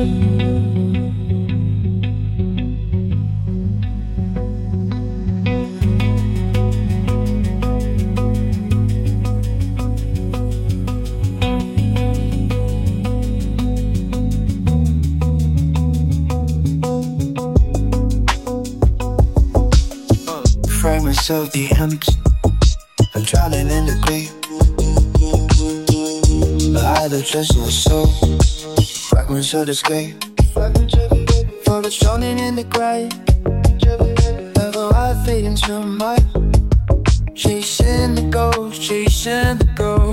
Fragments of the empty are drowning in the gleam. Either just your soul, fragments of the escape. For the drowning in the grave, ever I fade into my chasing the ghost, chasing the ghost.